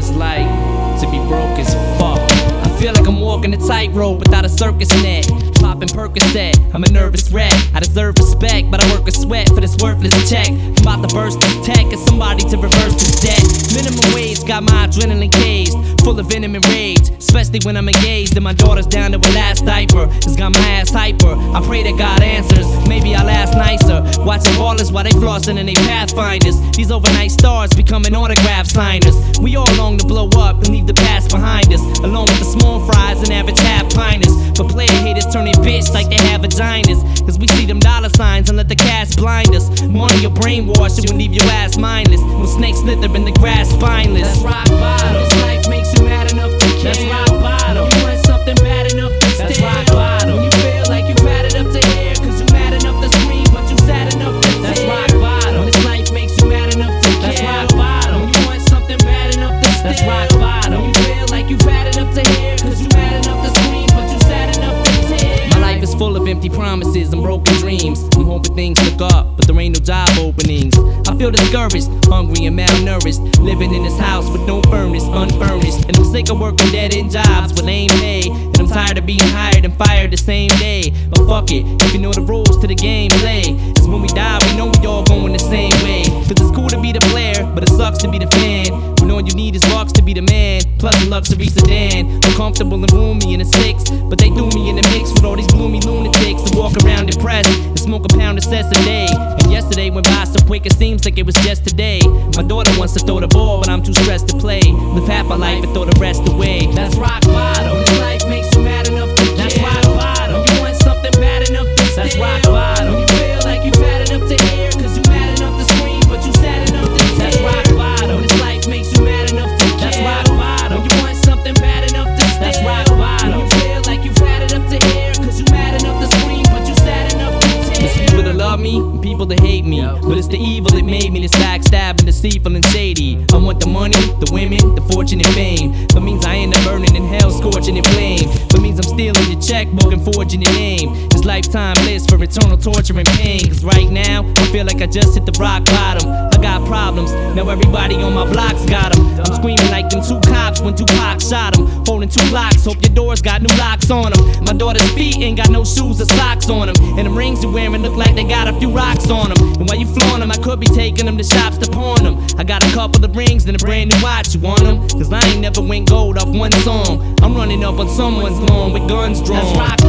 it's like to be broke as fuck. I feel like I'm walking a tightrope without a circus net. Popping Percocet, I'm a nervous wreck. I deserve respect, but I work a sweat for this worthless check. I'm about to burst this tech as somebody to reverse this debt. Minimum wage got my adrenaline caged, full of venom and rage, especially when I'm engaged and my daughter's down to her last diaper. It's got my ass hyper. I pray that God answers. Maybe I'll ask nicer. Watching ballers while they flossing and they pathfinders. These overnight stars becoming autograph signers. We all long to blow up and leave the past behind us, along with the small fries and average half piners. But player haters turning bitch like they have vaginas, cause we see them dollar signs and let the cash blind us. Money or brainwash, it will leave your ass mindless. When snakes slither in the grass spineless. That's rock bottom. This life makes you mad enough to care. That's rock bottom. You want something bad enough to stay. That's rock bottom. When you feel like you've had it up to here, cause you mad enough to scream, but you sad enough to tear. That's rock bottom. This life makes you mad enough to care. That's rock bottom. When you want something bad enough to stay. That's rock bottom. When you feel like you've had it up to here, cause you mad enough to scream, but you sad enough to tear. My life is full of empty promises and broken dreams. I'm hoping things look up, but there ain't no job openings. I feel discouraged, hungry and malnourished, living in this house with no furnace, unfurnished. And I'm sick of working dead-end jobs with lame pay, and I'm tired of being hired and fired the same day. But fuck it, if you know the rules to the game, play. Cause when we die, we know we all going the same way. Cause it's cool to be the player, but it sucks to be the fan. When all you need is rocks to be the man, plus a luxury sedan. I'm comfortable and roomy in a six, but they threw me in the mix with all these gloomy lunatics that walk around depressed and smoke a pound of cess a day. And yesterday went by so quick it seems like it was just today. My daughter wants to throw the ball, but I'm too stressed to play. Live half my life and throw the rest away. That's rock bottom. This life makes you mad enough to care. That's rock bottom. You want something bad enough to steal. That's rock bottom. When you feel like you've had enough to hear, cause you mad enough to scream, but you sad enough to tear. That's rock bottom. This life makes you mad enough to care. That's rock bottom. You want something bad enough to steal. That's rock bottom. When you feel like you've had it up to here, cause you mad enough to scream, but you sad enough to tear. There's people that love me and people that hate me, but it's the evil that made me this backstabbing, deceitful and shady. I want the money, the women, the fortune and fame. That means I end up burning in hell, scorching in flame. That means I'm stealing your checkbook and forging your name. It's lifetime bliss for eternal torture and pain. Cause right now, I feel like I just hit the rock bottom. I got problems, now everybody on my block's got them. I'm screaming like them two cops when Tupac shot them. Holding two blocks, hope your doors got new locks on them. My daughter's feet ain't got no shoes or socks on them. And them rings you're wearing look like they got a few rocks on them. And while you flaunt them, I could be taking them to shops to pawn them. I got a couple of rings and a brand new watch, you want them? Cause I ain't never went gold off one song. I'm running up on someone's lawn with guns drawn. That's rock